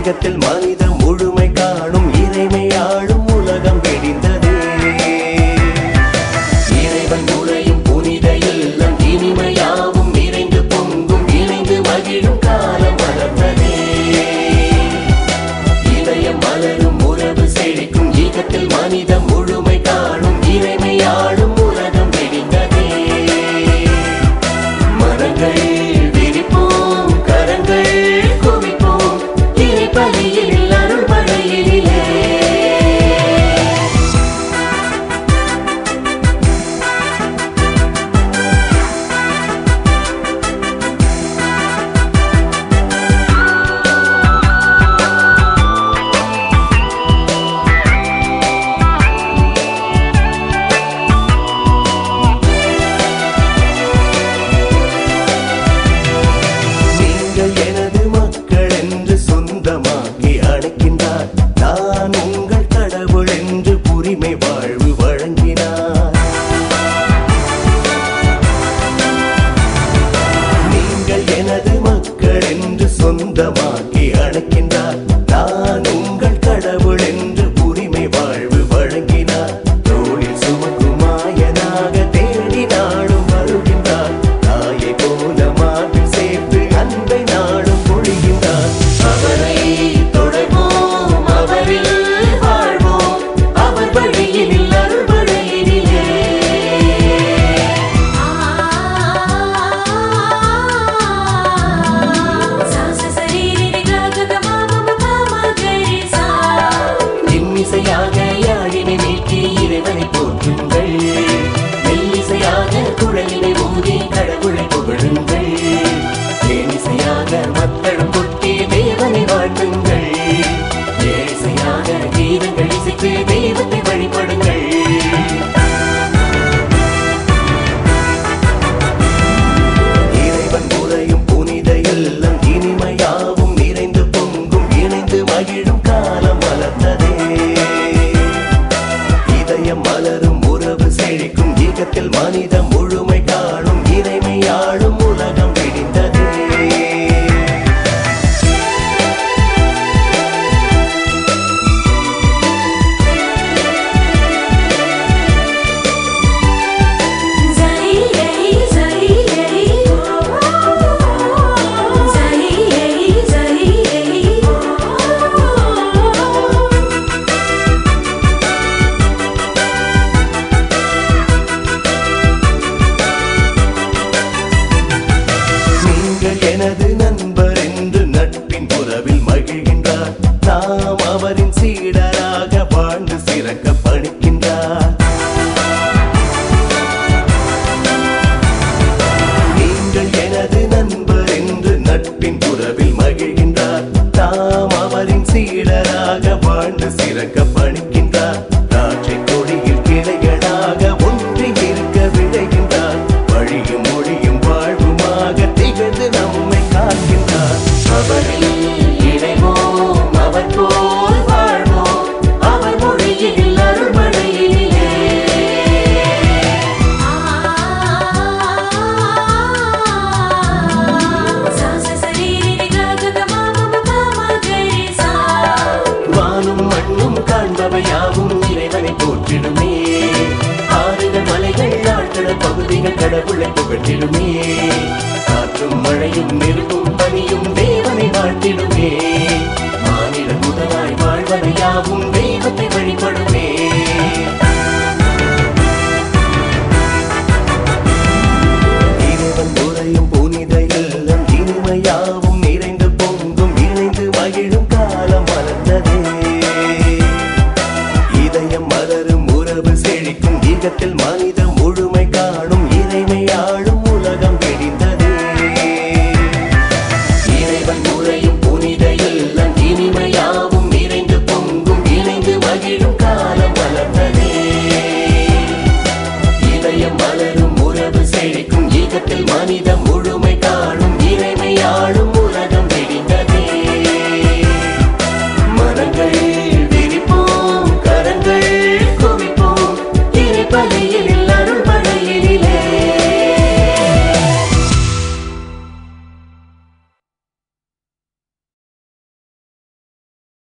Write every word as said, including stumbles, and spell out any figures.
ஈகத்தில் மனித முழுமை காணும் இறைமையாளும் உலகம் வெடிந்ததே. இறைவன் நுழையும் புனித இல்லம் இனிமையாவும் நிறைந்து பொங்கும் இணைந்து மகிழும் காலம் வளர்ந்ததே. இதயம் மலரும் உறவு செழிக்கும் ஈகத்தில் மனித முழுமை காணும் இறைமையாளும் உலகம் வெடிந்ததே. மரங்கள் விரிப்போம், கரங்கள் குவிப்போம், இறைபலியில் அருள் மழையிலே. எனது மக்கள் என்று சொந்தமாக்கி அழைக்கின்றார். நான் உங்கள் கடவுள் என்று உரிமை வாழ்வு வழங்கினார். நீங்கள் எனது மக்கள் என்று சொந்தமாக்கி அழைக்கின்றார். நான் உங்கள் கடவுள் என்று உரிமை வாழ்வு வழங்கினார். தோளில் சுமக்கும் மாயனாக தேடி நாளும் வருகின்றார். தாயை போல மாற்றில் சேர்த்து அன்பை நாடும் பொழிகின்றார். அவரை தொடர்வோம், அவரில் வாழ்வோம், அவர் வழியில் அருள் மழையிலே. இன்னிசையாக யாழினை நீக்கி இறைவனை போற்றுங்கள். மெல்லிசையாக குழலினை ஊதி கடவுளை புகழுங்கள். தேனிசையாக மக்களும் கொட்டி தேவனை வாழ்த்துங்கள். ஏசையாக கீதங்கள் இசைத்து தெய்வத்தை வழிபடுங்கள். இறைவன் முறையும் புனித இல்லம் இனிமையாவும் நிறைந்து பொங்கும் இணைந்து மகிழும் காலம் வளர்ந்ததே. இதயம் மலரும் உறவு செழிக்கும் ஈகத்தில் மனித முழுமை காணும் இறைமையாளும் உலகம் வெடிந்ததே. எனது நண்பர் என்று நட்பின் உறவில் மகிழ்கின்றார். நாம் அவரின் சீடராக வாழ்ந்து சிறக்க பணிக்கின்றார். நீங்கள் எனது நண்பர் என்று நட்பின் உறவில் மகிழ்கின்றார். நாம் அவரின் சீடராக வாழ்ந்து சிறக்க பணிக்கின்றார். திராட்சை கொடியில் கிளைகளாக ஒன்றி இருக்க விளைகின்றார். வழியும் மொழியும் வாழ்வுமாக திகழ்ந்து நம்மை காக்கின்றார். அவரில் இணைவோம், அவர் போல் வாழ்வோம், அவர் மொழியில் அருள் மழையிலே. வானும் மண்ணும் காண்பவையாவும் இறைவனை போற்றிடுமே. ஆறுகள் மலைகள் ஆழ்கடல் பகுதிகள் கடவுளை புகழ்ந்திடுமே. காற்றும் மழையும் நெருப்பும் பனியும் தேவனை வாழ்த்திடுமே. மானிட முதலாய் வாழ்வதையாவும் தெய்வத்தை வழிபடுமே. இறைவன் முறையும் புனித இல்லம் இனிமையாவும் நிறைந்து பொங்கும் இணைந்து மகிழும் காலம் வளர்ந்ததே. இதயம் மலரும் உறவு செழிக்கும் ஈகத்தில் மனித